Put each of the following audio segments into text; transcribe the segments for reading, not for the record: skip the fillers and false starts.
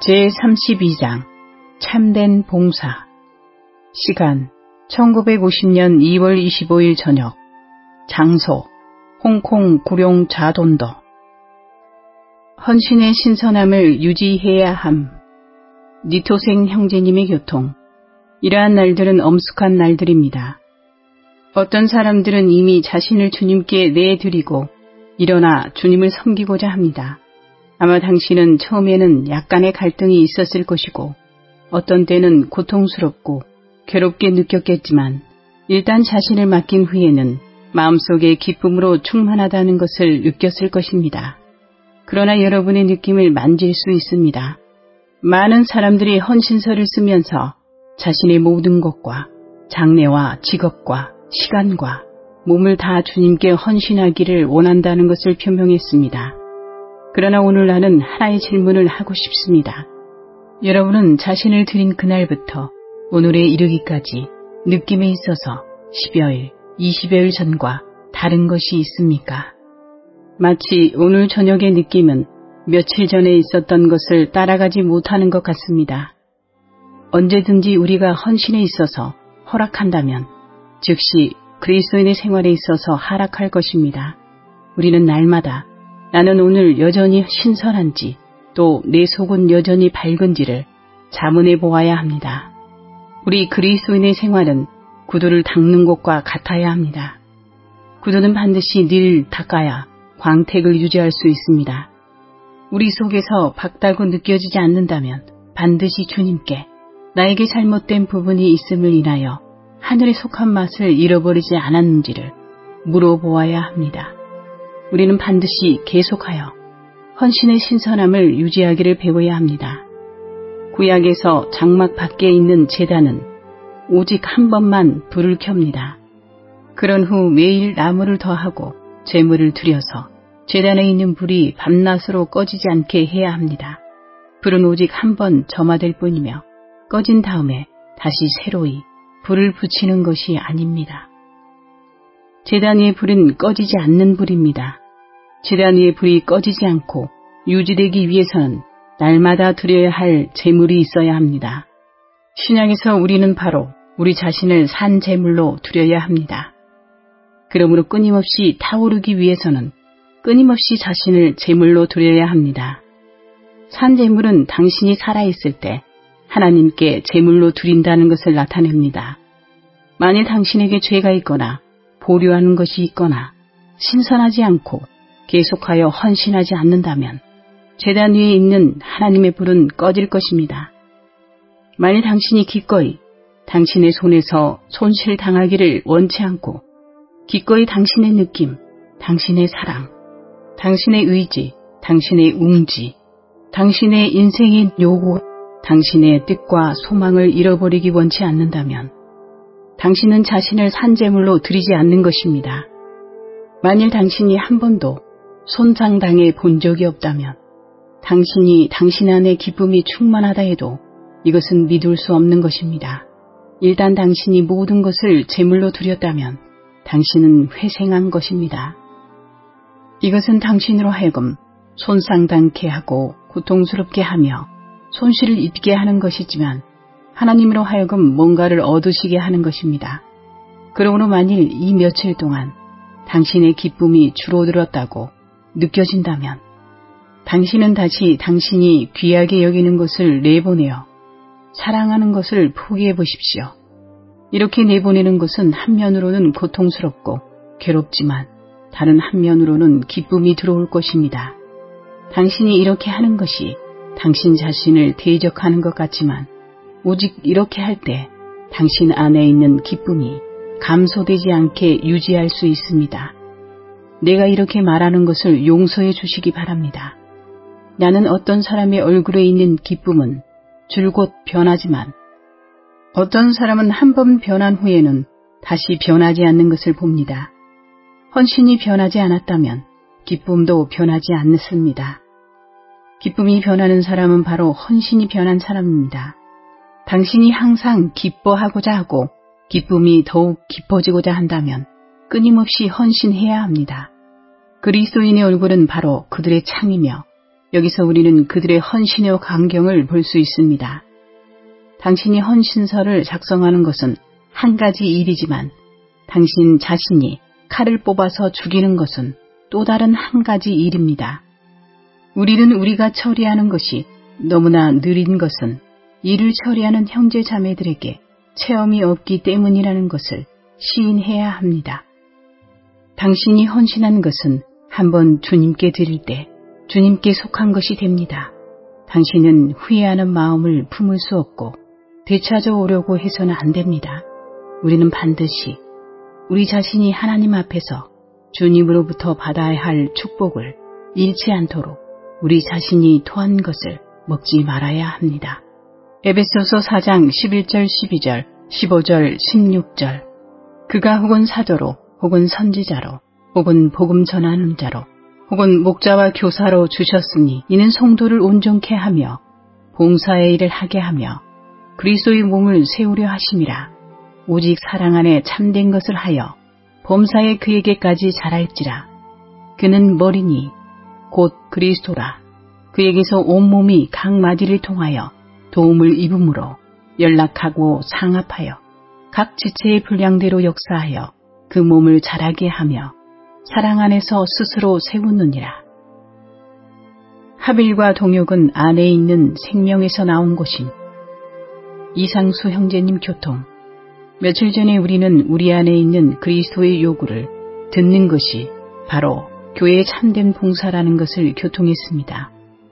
제32장 참된 봉사. 시간 1950년 2월 25일 저녁. 장소 홍콩 구룡 자돈도. 헌신의 신선함을 유지해야 함. 니토생 형제님의 교통. 이러한 날들은 엄숙한 날들입니다. 어떤 사람들은 이미 자신을 주님께 내드리고 일어나 주님을 섬기고자 합니다. 아마 당신은 처음에는 약간의 갈등이 있었을 것이고 어떤 때는 고통스럽고 괴롭게 느꼈겠지만 일단 자신을 맡긴 후에는 마음속에 기쁨으로 충만하다는 것을 느꼈을 것입니다. 그러나 여러분의 느낌을 만질 수 있습니다. 많은 사람들이 헌신서를 쓰면서 자신의 모든 것과 장래와 직업과 시간과 몸을 다 주님께 헌신하기를 원한다는 것을 표명했습니다. 그러나 오늘 나는 하나의 질문을 하고 싶습니다. 여러분은 자신을 드린 그날부터 오늘에 이르기까지 느낌에 있어서 10여일, 20여일 전과 다른 것이 있습니까? 마치 오늘 저녁의 느낌은 며칠 전에 있었던 것을 따라가지 못하는 것 같습니다. 언제든지 우리가 헌신에 있어서 허락한다면 즉시 그리스도인의 생활에 있어서 하락할 것입니다. 우리는 날마다 나는 오늘 여전히 신선한지 또 내 속은 여전히 밝은지를 자문해 보아야 합니다. 우리 그리스도인의 생활은 구두를 닦는 것과 같아야 합니다. 구두는 반드시 늘 닦아야 광택을 유지할 수 있습니다. 우리 속에서 박다고 느껴지지 않는다면 반드시 주님께 나에게 잘못된 부분이 있음을 인하여 하늘에 속한 맛을 잃어버리지 않았는지를 물어보아야 합니다. 우리는 반드시 계속하여 헌신의 신선함을 유지하기를 배워야 합니다. 구약에서 장막 밖에 있는 제단은 오직 한 번만 불을 켭니다. 그런 후 매일 나무를 더하고 제물을 드려서 제단에 있는 불이 밤낮으로 꺼지지 않게 해야 합니다. 불은 오직 한 번 점화될 뿐이며 꺼진 다음에 다시 새로이 불을 붙이는 것이 아닙니다. 제단 위의 불은 꺼지지 않는 불입니다. 제단 위의 불이 꺼지지 않고 유지되기 위해서는 날마다 드려야 할 제물이 있어야 합니다. 신약에서 우리는 바로 우리 자신을 산 제물로 드려야 합니다. 그러므로 끊임없이 타오르기 위해서는 끊임없이 자신을 제물로 드려야 합니다. 산 제물은 당신이 살아있을 때 하나님께 제물로 드린다는 것을 나타냅니다. 만일 당신에게 죄가 있거나 보류하는 것이 있거나 신선하지 않고 계속하여 헌신하지 않는다면 제단 위에 있는 하나님의 불은 꺼질 것입니다. 만일 당신이 기꺼이 당신의 손에서 손실당하기를 원치 않고 기꺼이 당신의 느낌, 당신의 사랑, 당신의 의지, 당신의 웅지, 당신의 인생의 요구, 당신의 뜻과 소망을 잃어버리기 원치 않는다면 당신은 자신을 산제물로 드리지 않는 것입니다. 만일 당신이 한 번도 손상당해 본 적이 없다면 당신이 당신 안에 기쁨이 충만하다 해도 이것은 믿을 수 없는 것입니다. 일단 당신이 모든 것을 제물로 드렸다면 당신은 회생한 것입니다. 이것은 당신으로 하여금 손상당케 하고 고통스럽게 하며 손실을 입게 하는 것이지만 하나님으로 하여금 뭔가를 얻으시게 하는 것입니다. 그러므로 만일 이 며칠 동안 당신의 기쁨이 줄어들었다고 느껴진다면 당신은 다시 당신이 귀하게 여기는 것을 내보내어 사랑하는 것을 포기해 보십시오. 이렇게 내보내는 것은 한면으로는 고통스럽고 괴롭지만 다른 한면으로는 기쁨이 들어올 것입니다. 당신이 이렇게 하는 것이 당신 자신을 대적하는 것 같지만 오직 이렇게 할 때 당신 안에 있는 기쁨이 감소되지 않게 유지할 수 있습니다. 내가 이렇게 말하는 것을 용서해 주시기 바랍니다. 나는 어떤 사람의 얼굴에 있는 기쁨은 줄곧 변하지만 어떤 사람은 한 번 변한 후에는 다시 변하지 않는 것을 봅니다. 헌신이 변하지 않았다면 기쁨도 변하지 않습니다. 기쁨이 변하는 사람은 바로 헌신이 변한 사람입니다. 당신이 항상 기뻐하고자 하고 기쁨이 더욱 깊어지고자 한다면 끊임없이 헌신해야 합니다. 그리스도인의 얼굴은 바로 그들의 창이며 여기서 우리는 그들의 헌신의 광경을 볼 수 있습니다. 당신이 헌신서를 작성하는 것은 한 가지 일이지만 당신 자신이 칼을 뽑아서 죽이는 것은 또 다른 한 가지 일입니다. 우리는 우리가 처리하는 것이 너무나 느린 것은 이를 처리하는 형제 자매들에게 체험이 없기 때문이라는 것을 시인해야 합니다. 당신이 헌신한 것은 한번 주님께 드릴 때 주님께 속한 것이 됩니다. 당신은 후회하는 마음을 품을 수 없고 되찾아오려고 해서는 안 됩니다. 우리는 반드시 우리 자신이 하나님 앞에서 주님으로부터 받아야 할 축복을 잃지 않도록 우리 자신이 토한 것을 먹지 말아야 합니다. 에베소서 4장 11절 12절 15절 16절 그가 혹은 사도로 혹은 선지자로 혹은 복음 전하는 자로 혹은 목자와 교사로 주셨으니 이는 성도를 온전케 하며 봉사의 일을 하게 하며 그리스도의 몸을 세우려 하심이라. 오직 사랑 안에 참된 것을 하여 범사에 그에게까지 자랄지라. 그는 머리니 곧 그리스도라. 그에게서 온몸이 각 마디를 통하여 도움을 입음으로 연락하고 상합하여 각 지체의 분량대로 역사하여 그 몸을 자라게 하며 사랑 안에서 스스로 세우느니라. 하빌과 동역은 안에 있는 생명에서 나온 것임. 이상수 형제님 교통. 며칠 전에 우리는 우리 안에 있는 그리스도의 요구를 듣는 것이 바로 교회의 참된 봉사라는 것을 교통했습니다.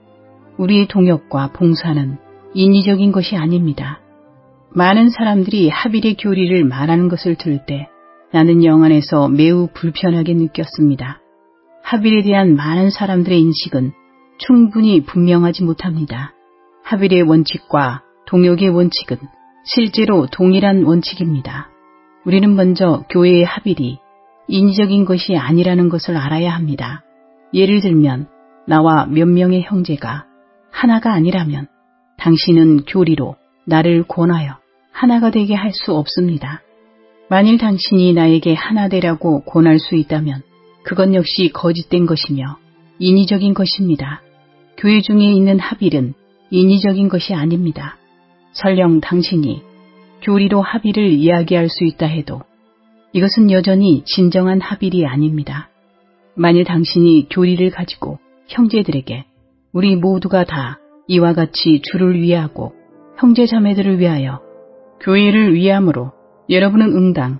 우리의 동역과 봉사는 인위적인 것이 아닙니다. 많은 사람들이 하빌의 교리를 말하는 것을 들을 때 나는 영 안에서 매우 불편하게 느꼈습니다. 하빌에 대한 많은 사람들의 인식은 충분히 분명하지 못합니다. 하빌의 원칙과 동역의 원칙은 실제로 동일한 원칙입니다. 우리는 먼저 교회의 하빌이 인위적인 것이 아니라는 것을 알아야 합니다. 예를 들면 나와 몇 명의 형제가 하나가 아니라면 당신은 교리로 나를 권하여 하나가 되게 할 수 없습니다. 만일 당신이 나에게 하나 되라고 권할 수 있다면 그건 역시 거짓된 것이며 인위적인 것입니다. 교회 중에 있는 하빌은 인위적인 것이 아닙니다. 설령 당신이 교리로 하빌을 이야기할 수 있다 해도 이것은 여전히 진정한 하빌이 아닙니다. 만일 당신이 교리를 가지고 형제들에게 우리 모두가 다 이와 같이 주를 위하고 형제 자매들을 위하여 교회를 위함으로 여러분은 응당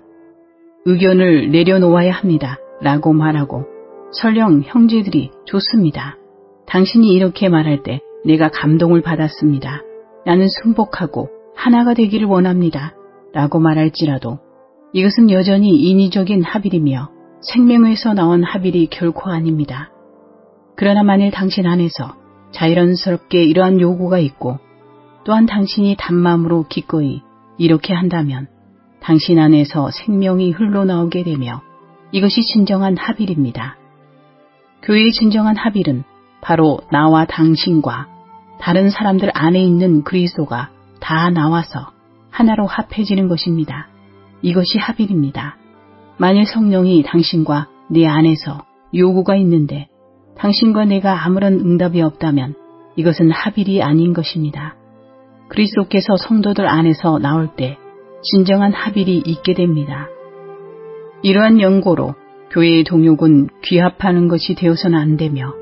의견을 내려놓아야 합니다. 라고 말하고 설령 형제들이 좋습니다. 당신이 이렇게 말할 때 내가 감동을 받았습니다. 나는 순복하고 하나가 되기를 원합니다. 라고 말할지라도 이것은 여전히 인위적인 하빌이며 생명에서 나온 하빌이 결코 아닙니다. 그러나 만일 당신 안에서 자연스럽게 이러한 요구가 있고 또한 당신이 단마음으로 기꺼이 이렇게 한다면 당신 안에서 생명이 흘러나오게 되며 이것이 진정한 하빌입니다. 교회의 진정한 하빌은 바로 나와 당신과 다른 사람들 안에 있는 그리스도가 다 나와서 하나로 합해지는 것입니다. 이것이 하빌입니다. 만일 성령이 당신과 내 안에서 요구가 있는데 당신과 내가 아무런 응답이 없다면 이것은 하빌이 아닌 것입니다. 그리스도께서 성도들 안에서 나올 때 진정한 하빌이 있게 됩니다. 이러한 연고로 교회의 동역은 귀합하는 것이 되어서는 안 되며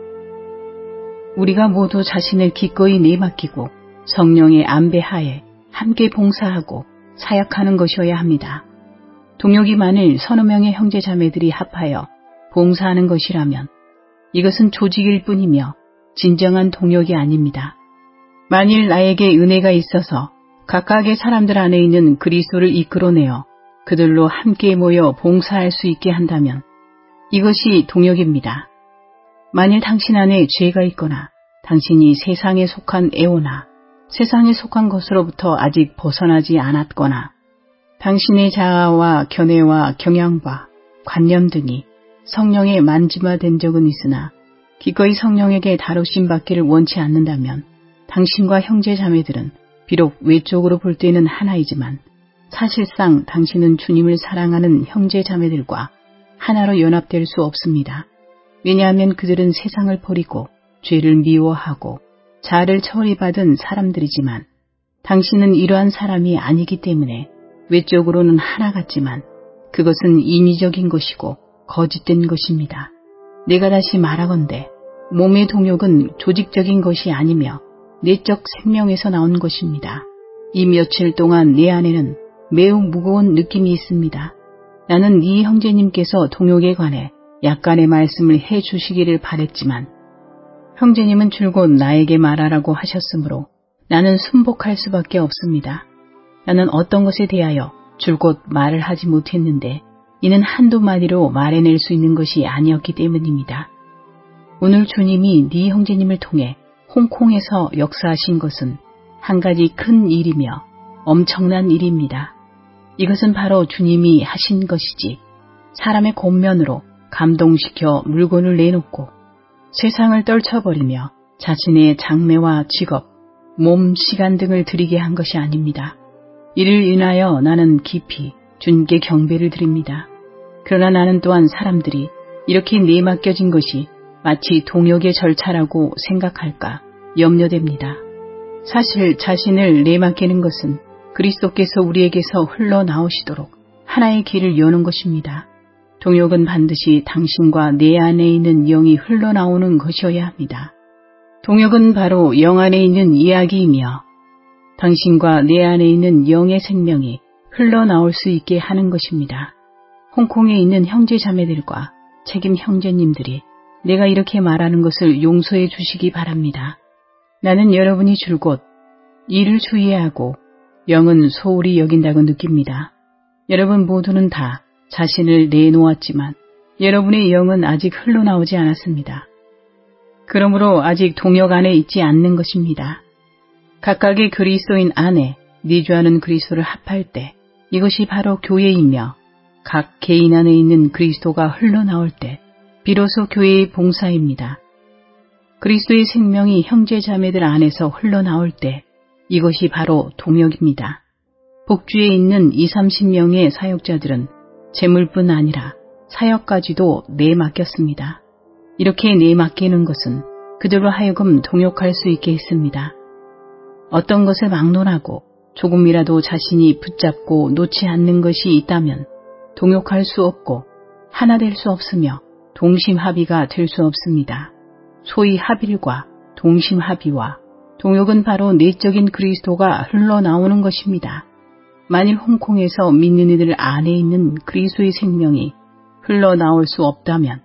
우리가 모두 자신을 기꺼이 내맡기고 성령의 안배하에 함께 봉사하고 사역하는 것이어야 합니다. 동역이 만일 서너 명의 형제 자매들이 합하여 봉사하는 것이라면 이것은 조직일 뿐이며 진정한 동역이 아닙니다. 만일 나에게 은혜가 있어서 각각의 사람들 안에 있는 그리스도를 이끌어내어 그들로 함께 모여 봉사할 수 있게 한다면 이것이 동역입니다. 만일 당신 안에 죄가 있거나 당신이 세상에 속한 애호나 세상에 속한 것으로부터 아직 벗어나지 않았거나 당신의 자아와 견해와 경향과 관념 등이 성령에 만지마된 적은 있으나 기꺼이 성령에게 다루심 받기를 원치 않는다면 당신과 형제 자매들은 비록 외적으로 볼 때는 하나이지만 사실상 당신은 주님을 사랑하는 형제 자매들과 하나로 연합될 수 없습니다. 왜냐하면 그들은 세상을 버리고 죄를 미워하고 자를 처리받은 사람들이지만 당신은 이러한 사람이 아니기 때문에 외적으로는 하나 같지만 그것은 인위적인 것이고 거짓된 것입니다. 내가 다시 말하건대 몸의 동욕은 조직적인 것이 아니며 내적 생명에서 나온 것입니다. 이 며칠 동안 내 안에는 매우 무거운 느낌이 있습니다. 나는 이 형제님께서 동욕에 관해 약간의 말씀을 해주시기를 바랬지만 형제님은 줄곧 나에게 말하라고 하셨으므로 나는 순복할 수밖에 없습니다. 나는 어떤 것에 대하여 줄곧 말을 하지 못했는데 이는 한두 마디로 말해낼 수 있는 것이 아니었기 때문입니다. 오늘 주님이 네 형제님을 통해 홍콩에서 역사하신 것은 한 가지 큰 일이며 엄청난 일입니다. 이것은 바로 주님이 하신 것이지 사람의 권면으로 감동시켜 물건을 내놓고 세상을 떨쳐버리며 자신의 장래와 직업, 몸, 시간 등을 드리게 한 것이 아닙니다. 이를 인하여 나는 깊이 주님께 경배를 드립니다. 그러나 나는 또한 사람들이 이렇게 내맡겨진 것이 마치 동역의 절차라고 생각할까 염려됩니다. 사실 자신을 내맡기는 것은 그리스도께서 우리에게서 흘러나오시도록 하나의 길을 여는 것입니다. 동역은 반드시 당신과 내 안에 있는 영이 흘러나오는 것이어야 합니다. 동역은 바로 영 안에 있는 이야기이며 당신과 내 안에 있는 영의 생명이 흘러나올 수 있게 하는 것입니다. 홍콩에 있는 형제 자매들과 책임 형제님들이 내가 이렇게 말하는 것을 용서해 주시기 바랍니다. 나는 여러분이 줄곧 이를 주의하고 영은 소홀히 여긴다고 느낍니다. 여러분 모두는 다 자신을 내놓았지만 여러분의 영은 아직 흘러나오지 않았습니다. 그러므로 아직 동역 안에 있지 않는 것입니다. 각각의 그리스도인 안에 내주하는 그리스도를 합할 때 이것이 바로 교회이며 각 개인 안에 있는 그리스도가 흘러나올 때 비로소 교회의 봉사입니다. 그리스도의 생명이 형제 자매들 안에서 흘러나올 때 이것이 바로 동역입니다. 복주에 있는 20-30명의 사역자들은 재물뿐 아니라 사역까지도 내맡겼습니다. 이렇게 내맡기는 것은 그들로 하여금 동역할 수 있게 했습니다. 어떤 것을 막론하고 조금이라도 자신이 붙잡고 놓지 않는 것이 있다면 동역할 수 없고 하나 될 수 없으며 동심합의가 될 수 없습니다. 소위 합일과 동심합의와 동역은 바로 내적인 그리스도가 흘러나오는 것입니다. 만일 홍콩에서 믿는 이들 안에 있는 그리스도의 생명이 흘러나올 수 없다면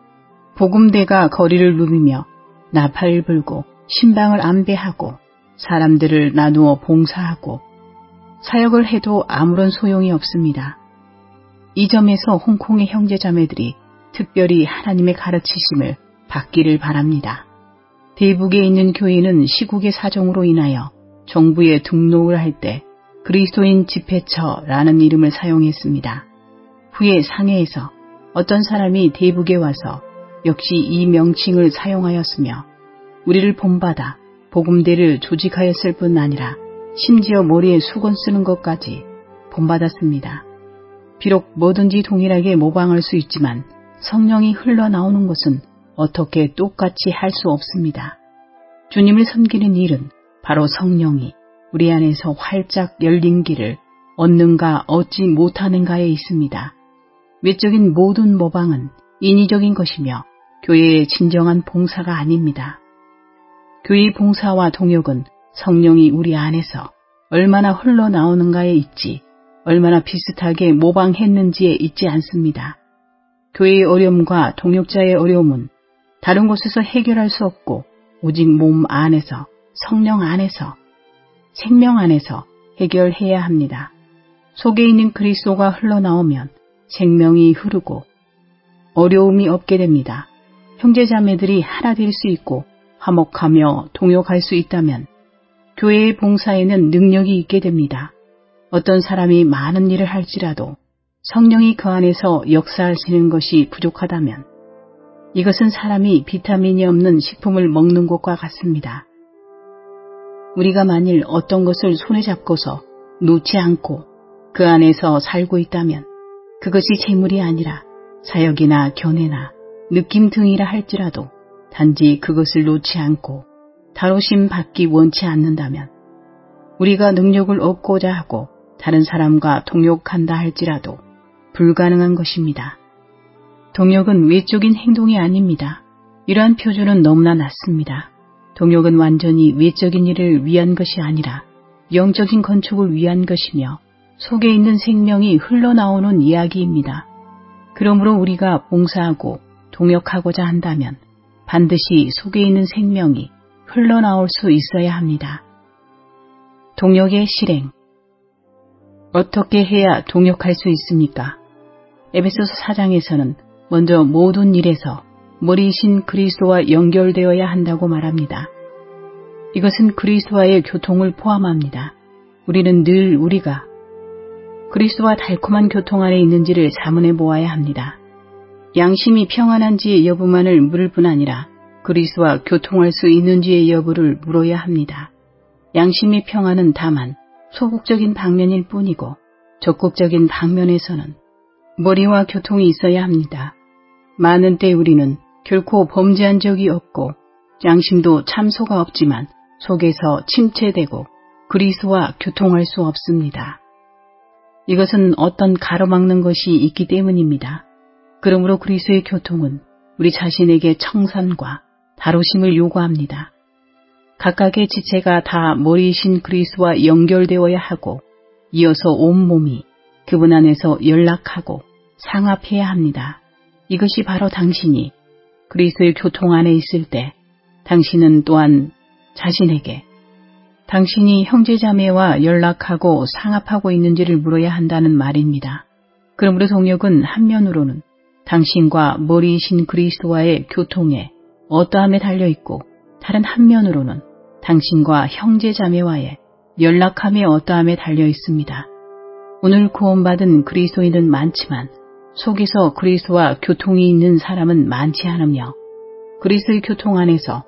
복음대가 거리를 누비며 나팔을 불고 신방을 안배하고 사람들을 나누어 봉사하고 사역을 해도 아무런 소용이 없습니다. 이 점에서 홍콩의 형제자매들이 특별히 하나님의 가르치심을 받기를 바랍니다. 대북에 있는 교회는 시국의 사정으로 인하여 정부에 등록을 할 때 그리스도인 집회처라는 이름을 사용했습니다. 후에 상해에서 어떤 사람이 대북에 와서 역시 이 명칭을 사용하였으며 우리를 본받아 복음대를 조직하였을 뿐 아니라 심지어 머리에 수건 쓰는 것까지 본받았습니다. 비록 뭐든지 동일하게 모방할 수 있지만 성령이 흘러나오는 것은 어떻게 똑같이 할 수 없습니다. 주님을 섬기는 일은 바로 성령이 우리 안에서 활짝 열린 길을 얻는가 얻지 못하는가에 있습니다. 외적인 모든 모방은 인위적인 것이며 교회의 진정한 봉사가 아닙니다. 교회의 봉사와 동역은 성령이 우리 안에서 얼마나 흘러나오는가에 있지 얼마나 비슷하게 모방했는지에 있지 않습니다. 교회의 어려움과 동역자의 어려움은 다른 곳에서 해결할 수 없고 오직 몸 안에서 성령 안에서 생명 안에서 해결해야 합니다. 속에 있는 그리스도가 흘러나오면 생명이 흐르고 어려움이 없게 됩니다. 형제자매들이 하나 될 수 있고 화목하며 동역할 수 있다면 교회의 봉사에는 능력이 있게 됩니다. 어떤 사람이 많은 일을 할지라도 성령이 그 안에서 역사하시는 것이 부족하다면 이것은 사람이 비타민이 없는 식품을 먹는 것과 같습니다. 우리가 만일 어떤 것을 손에 잡고서 놓지 않고 그 안에서 살고 있다면 그것이 재물이 아니라 사역이나 견해나 느낌 등이라 할지라도 단지 그것을 놓지 않고 다루심 받기 원치 않는다면 우리가 능력을 얻고자 하고 다른 사람과 동역한다 할지라도 불가능한 것입니다. 동역은 외적인 행동이 아닙니다. 이러한 표준은 너무나 낮습니다. 동역은 완전히 외적인 일을 위한 것이 아니라 영적인 건축을 위한 것이며 속에 있는 생명이 흘러나오는 이야기입니다. 그러므로 우리가 봉사하고 동역하고자 한다면 반드시 속에 있는 생명이 흘러나올 수 있어야 합니다. 동역의 실행. 어떻게 해야 동역할 수 있습니까? 에베소서 4장에서는 먼저 모든 일에서 머리이신 그리스도와 연결되어야 한다고 말합니다. 이것은 그리스도와의 교통을 포함합니다. 우리는 늘 우리가 그리스도와 달콤한 교통 안에 있는지를 자문해 보아야 합니다. 양심이 평안한지의 여부만을 물을 뿐 아니라 그리스도와 교통할 수 있는지의 여부를 물어야 합니다. 양심의 평안은 다만 소극적인 방면일 뿐이고 적극적인 방면에서는 머리와 교통이 있어야 합니다. 많은 때 우리는 결코 범죄한 적이 없고 양심도 참소가 없지만 속에서 침체되고 그리스도와 교통할 수 없습니다. 이것은 어떤 가로막는 것이 있기 때문입니다. 그러므로 그리스도의 교통은 우리 자신에게 청산과 다루심을 요구합니다. 각각의 지체가 다 머리이신 그리스도와 연결되어야 하고 이어서 온몸이 그분 안에서 연락하고 상합해야 합니다. 이것이 바로 당신이 그리스도의 교통 안에 있을 때 당신은 또한 자신에게 당신이 형제자매와 연락하고 상합하고 있는지를 물어야 한다는 말입니다. 그러므로 동역은 한면으로는 당신과 머리이신 그리스도와의 교통에 어떠함에 달려있고 다른 한면으로는 당신과 형제자매와의 연락함에 어떠함에 달려있습니다. 오늘 구원받은 그리스도인은 많지만 속에서 그리스도와 교통이 있는 사람은 많지 않으며 그리스도의 교통 안에서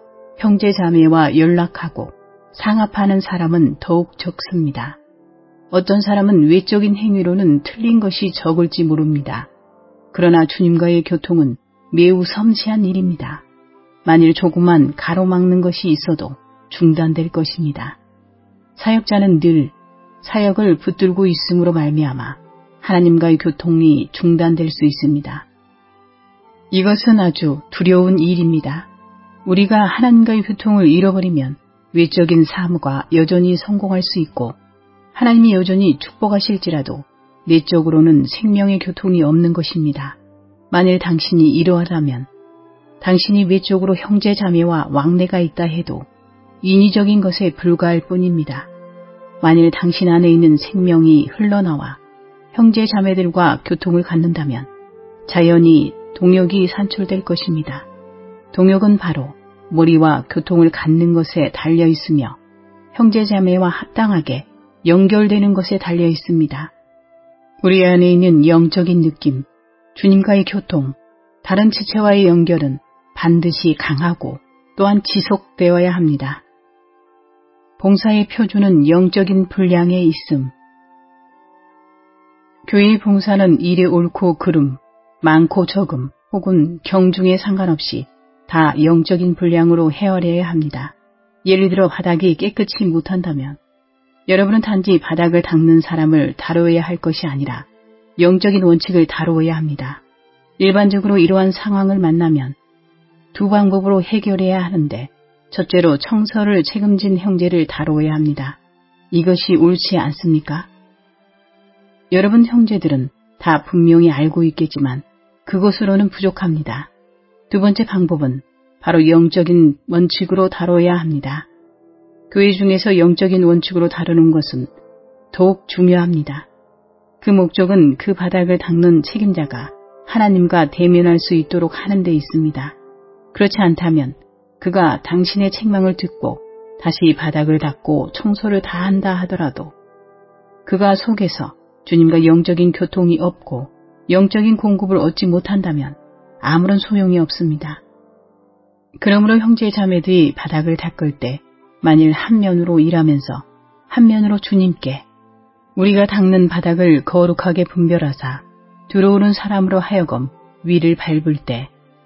형제자매와 연락하고 상합하는 사람은 더욱 적습니다. 어떤 사람은 외적인 행위로는 틀린 것이 적을지 모릅니다. 그러나 주님과의 교통은 매우 섬세한 일입니다. 만일 조그만 가로막는 것이 있어도 중단될 것입니다. 사역자는 늘 사역을 붙들고 있음으로 말미암아 하나님과의 교통이 중단될 수 있습니다. 이것은 아주 두려운 일입니다. 우리가 하나님과의 교통을 잃어버리면 외적인 삶과 여전히 성공할 수 있고 하나님이 여전히 축복하실지라도 내적으로는 생명의 교통이 없는 것입니다. 만일 당신이 이러하다면 당신이 외적으로 형제 자매와 왕래가 있다 해도 인위적인 것에 불과할 뿐입니다. 만일 당신 안에 있는 생명이 흘러나와 형제 자매들과 교통을 갖는다면 자연히 동역이 산출될 것입니다. 동역은 바로 머리와 교통을 갖는 것에 달려 있으며 형제자매와 합당하게 연결되는 것에 달려 있습니다. 우리 안에 있는 영적인 느낌, 주님과의 교통, 다른 지체와의 연결은 반드시 강하고 또한 지속되어야 합니다. 봉사의 표준은 영적인 분량에 있음. 교회의 봉사는 일의 옳고 그름, 많고 적음 혹은 경중에 상관없이 다 영적인 분량으로 헤아려야 합니다. 예를 들어 바닥이 깨끗이 못한다면 여러분은 단지 바닥을 닦는 사람을 다루어야 할 것이 아니라 영적인 원칙을 다루어야 합니다. 일반적으로 이러한 상황을 만나면 두 방법으로 해결해야 하는데 첫째로 청소를 책임진 형제를 다루어야 합니다. 이것이 옳지 않습니까? 여러분 형제들은 다 분명히 알고 있겠지만 그것으로는 부족합니다. 두 번째 방법은 바로 영적인 원칙으로 다뤄야 합니다. 교회 중에서 영적인 원칙으로 다루는 것은 더욱 중요합니다. 그 목적은 그 바닥을 닦는 책임자가 하나님과 대면할 수 있도록 하는 데 있습니다. 그렇지 않다면 그가 당신의 책망을 듣고 다시 바닥을 닦고 청소를 다 한다 하더라도 그가 속에서 주님과 영적인 교통이 없고 영적인 공급을 얻지 못한다면 아무런 소용이 없습니다. 그러므로 형제 자매들이 바닥을 닦을 때 만일 한 면으로 일하면서 한 면으로 주님께 우리가 닦는 바닥을 거룩하게 분별하사 들어오는 사람으로 하여금 위를 밟을 때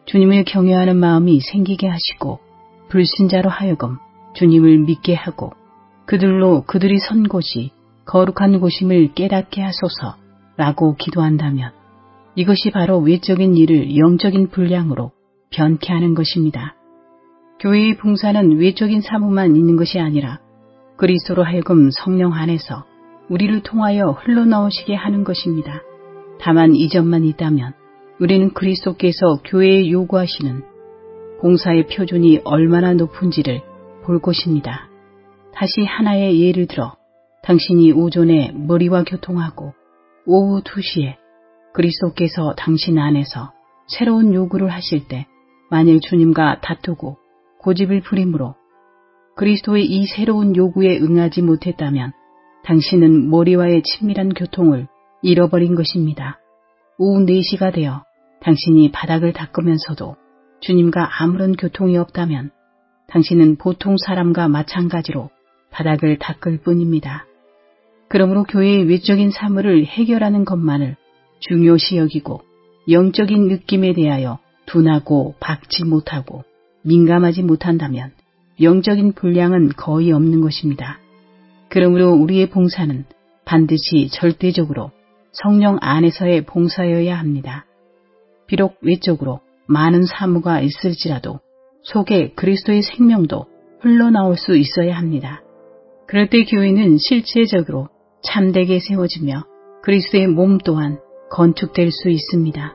주님을 경외하는 마음이 생기게 하시고 불신자로 하여금 주님을 믿게 하고 그들로 그들이 선 곳이 거룩한 곳임을 깨닫게 하소서라고 기도한다면 이것이 바로 외적인 일을 영적인 분량으로 변케 하는 것입니다. 교회의 봉사는 외적인 사무만 있는 것이 아니라 그리스도로 하여금 성령 안에서 우리를 통하여 흘러나오시게 하는 것입니다. 다만 이 점만 있다면 우리는 그리스도께서 교회에 요구하시는 봉사의 표준이 얼마나 높은지를 볼 것입니다. 다시 하나의 예를 들어 당신이 오전에 머리와 교통하고 오후 2시에 그리스도께서 당신 안에서 새로운 요구를 하실 때 만일 주님과 다투고 고집을 부림으로 그리스도의 이 새로운 요구에 응하지 못했다면 당신은 머리와의 친밀한 교통을 잃어버린 것입니다. 오후 4시가 되어 당신이 바닥을 닦으면서도 주님과 아무런 교통이 없다면 당신은 보통 사람과 마찬가지로 바닥을 닦을 뿐입니다. 그러므로 교회의 외적인 사물을 해결하는 것만을 중요시 여기고 영적인 느낌에 대하여 둔하고 박지 못하고 민감하지 못한다면 영적인 분량은 거의 없는 것입니다. 그러므로 우리의 봉사는 반드시 절대적으로 성령 안에서의 봉사여야 합니다. 비록 외적으로 많은 사무가 있을지라도 속에 그리스도의 생명도 흘러나올 수 있어야 합니다. 그럴 때 교회는 실체적으로 참되게 세워지며 그리스도의 몸 또한 건축될 수 있습니다.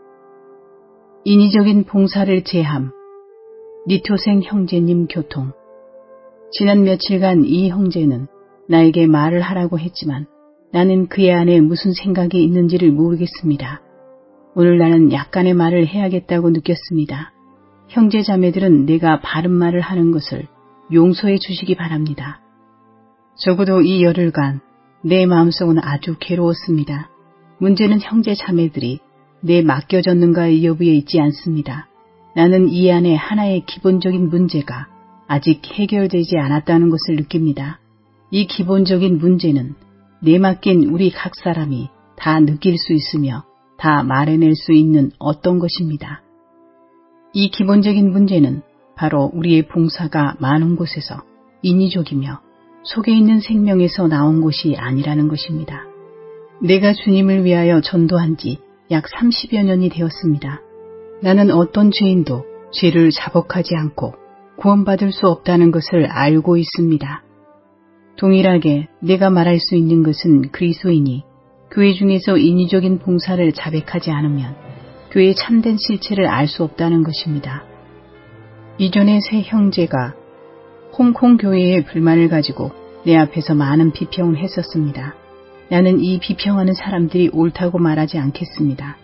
인위적인 봉사를 제함. 니토생 형제님 교통. 지난 며칠간 이 형제는 나에게 말을 하라고 했지만 나는 그의 안에 무슨 생각이 있는지를 모르겠습니다. 오늘 나는 약간의 말을 해야겠다고 느꼈습니다. 형제 자매들은 내가 바른 말을 하는 것을 용서해 주시기 바랍니다. 적어도 이 열흘간 내 마음속은 아주 괴로웠습니다. 문제는 형제 자매들이 내 맡겨졌는가의 여부에 있지 않습니다. 나는 이 안에 하나의 기본적인 문제가 아직 해결되지 않았다는 것을 느낍니다. 이 기본적인 문제는 내 맡긴 우리 각 사람이 다 느낄 수 있으며 다 말해낼 수 있는 어떤 것입니다. 이 기본적인 문제는 바로 우리의 봉사가 많은 곳에서 인위적이며 속에 있는 생명에서 나온 것이 아니라는 것입니다. 내가 주님을 위하여 전도한 지 약 30여 년이 되었습니다. 나는 어떤 죄인도 죄를 자복하지 않고 구원받을 수 없다는 것을 알고 있습니다. 동일하게 내가 말할 수 있는 것은 그리스도인이 교회 중에서 인위적인 봉사를 자백하지 않으면 교회의 참된 실체를 알 수 없다는 것입니다. 이전에 세 형제가 홍콩 교회에 불만을 가지고 내 앞에서 많은 비평을 했었습니다. 나는 이 비평하는 사람들이 옳다고 말하지 않겠습니다.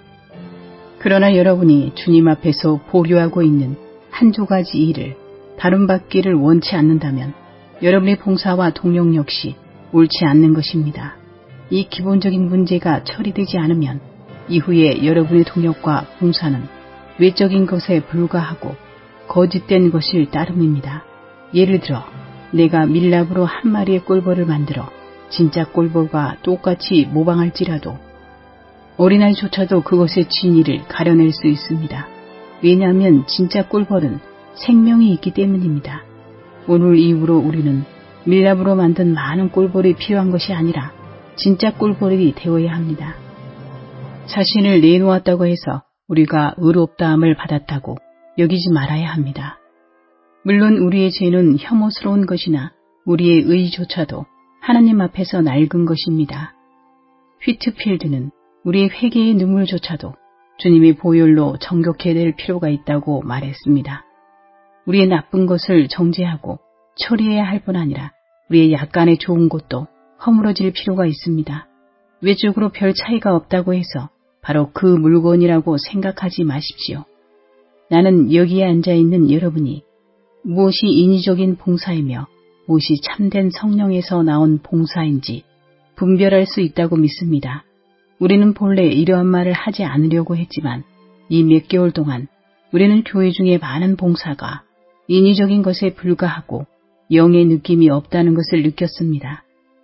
그러나 여러분이 주님 앞에서 보류하고 있는 한두 가지 일을 다름받기를 원치 않는다면 여러분의 봉사와 동력 역시 옳지 않는 것입니다. 이 기본적인 문제가 처리되지 않으면 이후에 여러분의 동력과 봉사는 외적인 것에 불과하고 거짓된 것일 따름입니다. 예를 들어 내가 밀랍으로 한 마리의 꿀벌을 만들어 진짜 꿀벌과 똑같이 모방할지라도 어린아이조차도 그것의 진위를 가려낼 수 있습니다. 왜냐하면 진짜 꿀벌은 생명이 있기 때문입니다. 오늘 이후로 우리는 밀랍으로 만든 많은 꿀벌이 필요한 것이 아니라 진짜 꿀벌이 되어야 합니다. 자신을 내놓았다고 해서 우리가 의롭다함을 받았다고 여기지 말아야 합니다. 물론 우리의 죄는 혐오스러운 것이나 우리의 의조차도 하나님 앞에서 낡은 것입니다. 휘트필드는 우리의 회개의 눈물조차도 주님의 보혈로 정결케 될 필요가 있다고 말했습니다. 우리의 나쁜 것을 정죄하고 처리해야 할 뿐 아니라 우리의 약간의 좋은 것도 허물어질 필요가 있습니다. 외적으로 별 차이가 없다고 해서 바로 그 물건이라고 생각하지 마십시오. 나는 여기에 앉아있는 여러분이 무엇이 인위적인 봉사이며 무엇이 참된 성령에서 나온 봉사인지 분별할 수 있다고 믿습니다. 우리는 본래 이러한 말을 하지 않으려고 했지만 이 몇 개월 동안 우리는 교회 중에 많은 봉사가 인위적인 것에 불과하고 영의 느낌이 없다는 것을 느꼈습니다.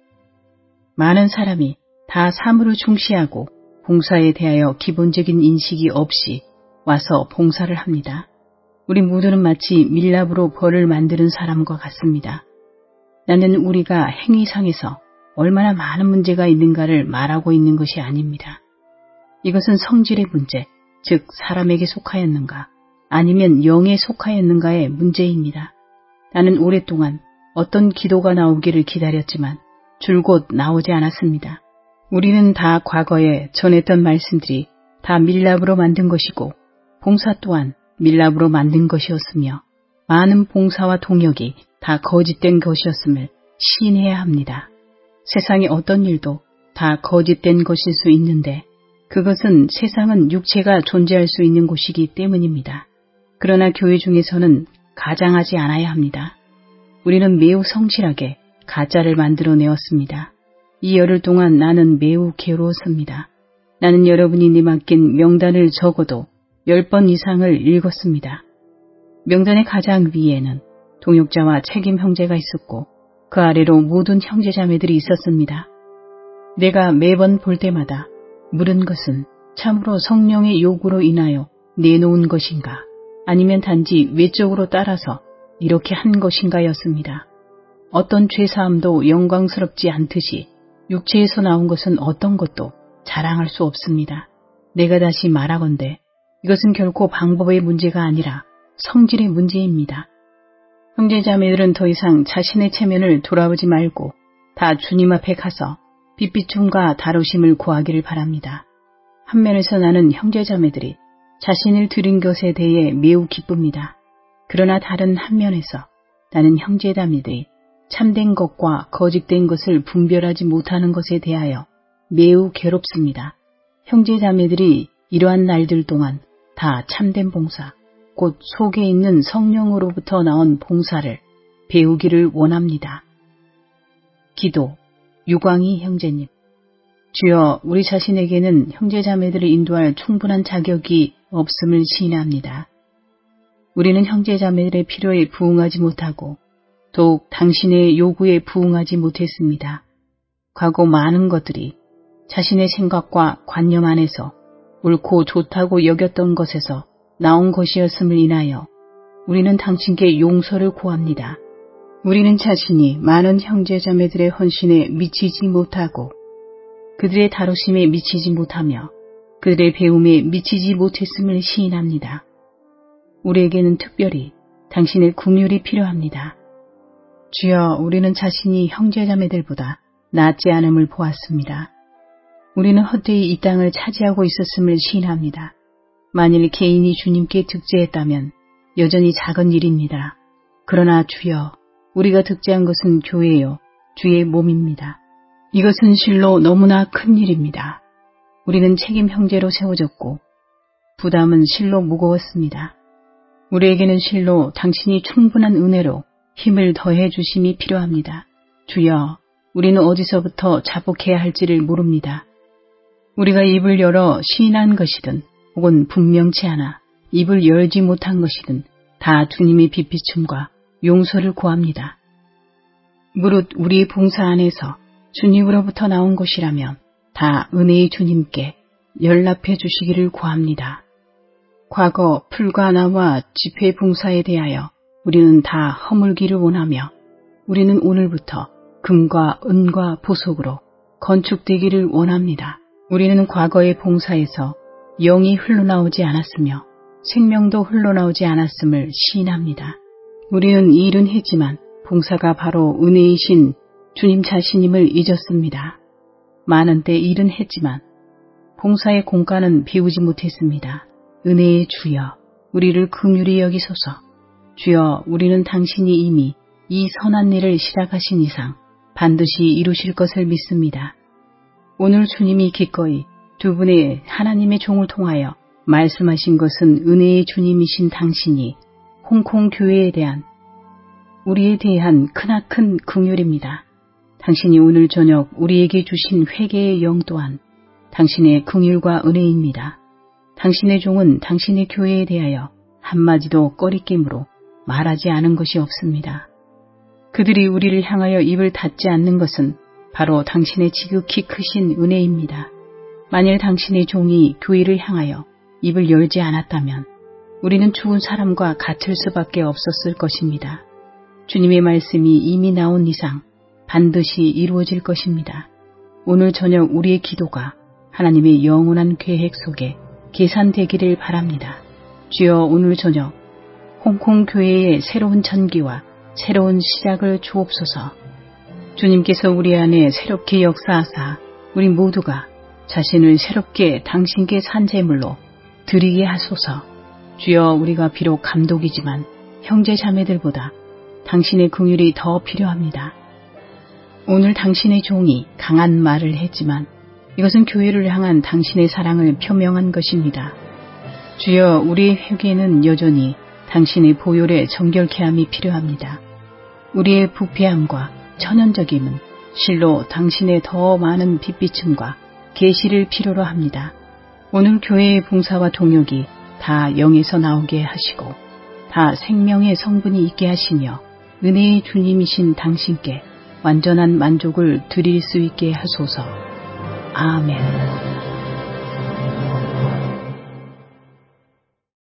많은 사람이 다 사물을 중시하고 봉사에 대하여 기본적인 인식이 없이 와서 봉사를 합니다. 우리 모두는 마치 밀랍으로 벌을 만드는 사람과 같습니다. 나는 우리가 행위상에서 얼마나 많은 문제가 있는가를 말하고 있는 것이 아닙니다. 이것은 성질의 문제, 즉 사람에게 속하였는가 아니면 영에 속하였는가의 문제입니다. 나는 오랫동안 어떤 기도가 나오기를 기다렸지만 줄곧 나오지 않았습니다. 우리는 다 과거에 전했던 말씀들이 다 밀랍으로 만든 것이고 봉사 또한 밀랍으로 만든 것이었으며 많은 봉사와 동역이 다 거짓된 것이었음을 시인해야 합니다. 세상의 어떤 일도 다 거짓된 것일 수 있는데 그것은 세상은 육체가 존재할 수 있는 곳이기 때문입니다. 그러나 교회 중에서는 가장하지 않아야 합니다. 우리는 매우 성실하게 가짜를 만들어내었습니다. 이 열흘 동안 나는 매우 괴로웠습니다. 나는 여러분이 내맡긴 명단을 적어도 10번 이상을 읽었습니다. 명단의 가장 위에는 동역자와 책임 형제가 있었고 그 아래로 모든 형제자매들이 있었습니다. 내가 매번 볼 때마다 물은 것은 참으로 성령의 요구로 인하여 내놓은 것인가 아니면 단지 외적으로 따라서 이렇게 한 것인가였습니다. 어떤 죄사함도 영광스럽지 않듯이 육체에서 나온 것은 어떤 것도 자랑할 수 없습니다. 내가 다시 말하건대 이것은 결코 방법의 문제가 아니라 성질의 문제입니다. 형제자매들은 더 이상 자신의 체면을 돌아보지 말고 다 주님 앞에 가서 빛비춤과 다루심을 구하기를 바랍니다. 한면에서 나는 형제자매들이 자신을 드린 것에 대해 매우 기쁩니다. 그러나 다른 한면에서 나는 형제자매들이 참된 것과 거짓된 것을 분별하지 못하는 것에 대하여 매우 괴롭습니다. 형제자매들이 이러한 날들 동안 다 참된 봉사, 곧 속에 있는 성령으로부터 나온 봉사를 배우기를 원합니다. 기도, 유광희 형제님. 주여, 우리 자신에게는 형제자매들을 인도할 충분한 자격이 없음을 시인합니다. 우리는 형제자매들의 필요에 부응하지 못하고 더욱 당신의 요구에 부응하지 못했습니다. 과거 많은 것들이 자신의 생각과 관념 안에서 옳고 좋다고 여겼던 것에서 나온 것이었음을 인하여 우리는 당신께 용서를 구합니다. 우리는 자신이 많은 형제자매들의 헌신에 미치지 못하고 그들의 다루심에 미치지 못하며 그들의 배움에 미치지 못했음을 시인합니다. 우리에게는 특별히 당신의 긍휼이 필요합니다. 주여, 우리는 자신이 형제자매들보다 낫지 않음을 보았습니다. 우리는 헛되이 이 땅을 차지하고 있었음을 시인합니다. 만일 개인이 주님께 득제했다면 여전히 작은 일입니다. 그러나 주여, 우리가 득제한 것은 교회요, 주의 몸입니다. 이것은 실로 너무나 큰 일입니다. 우리는 책임 형제로 세워졌고 부담은 실로 무거웠습니다. 우리에게는 실로 당신이 충분한 은혜로 힘을 더해 주심이 필요합니다. 주여, 우리는 어디서부터 자복해야 할지를 모릅니다. 우리가 입을 열어 시인한 것이든 혹은 분명치 않아 입을 열지 못한 것이든 다 주님의 빛비춤과 용서를 구합니다. 무릇 우리의 봉사 안에서 주님으로부터 나온 것이라면 다 은혜의 주님께 연락해 주시기를 구합니다. 과거 풀과 나무와 집회 봉사에 대하여 우리는 다 허물기를 원하며 우리는 오늘부터 금과 은과 보석으로 건축되기를 원합니다. 우리는 과거의 봉사에서 영이 흘러나오지 않았으며 생명도 흘러나오지 않았음을 시인합니다. 우리는 이 일은 했지만 봉사가 바로 은혜이신 주님 자신임을 잊었습니다. 많은 때 일은 했지만 봉사의 공과는 배우지 못했습니다. 은혜의 주여, 우리를 긍휼히 여기소서. 주여, 우리는 당신이 이미 이 선한 일을 시작하신 이상 반드시 이루실 것을 믿습니다. 오늘 주님이 기꺼이 두 분의 하나님의 종을 통하여 말씀하신 것은 은혜의 주님이신 당신이 홍콩 교회에 대한 우리에 대한 크나큰 긍휼입니다. 당신이 오늘 저녁 우리에게 주신 회개의 영 또한 당신의 긍휼과 은혜입니다. 당신의 종은 당신의 교회에 대하여 한마디도 꺼리낌으로 말하지 않은 것이 없습니다. 그들이 우리를 향하여 입을 닫지 않는 것은 바로 당신의 지극히 크신 은혜입니다. 만일 당신의 종이 교회를 향하여 입을 열지 않았다면 우리는 죽은 사람과 같을 수밖에 없었을 것입니다. 주님의 말씀이 이미 나온 이상 반드시 이루어질 것입니다. 오늘 저녁 우리의 기도가 하나님의 영원한 계획 속에 계산되기를 바랍니다. 주여, 오늘 저녁 홍콩 교회의 새로운 전기와 새로운 시작을 주옵소서. 주님께서 우리 안에 새롭게 역사하사 우리 모두가 자신을 새롭게 당신께 산 제물로 드리게 하소서. 주여, 우리가 비록 감독이지만 형제 자매들보다 당신의 긍휼이 더 필요합니다. 오늘 당신의 종이 강한 말을 했지만 이것은 교회를 향한 당신의 사랑을 표명한 것입니다. 주여, 우리의 회개는 여전히 당신의 보혈의 정결케 함이 필요합니다. 우리의 부패함과 천연적임은 실로 당신의 더 많은 빛비춤과 계시를 필요로 합니다. 오늘 교회의 봉사와 동역이 다 영에서 나오게 하시고 다 생명의 성분이 있게 하시며 은혜의 주님이신 당신께 완전한 만족을 드릴 수 있게 하소서. 아멘.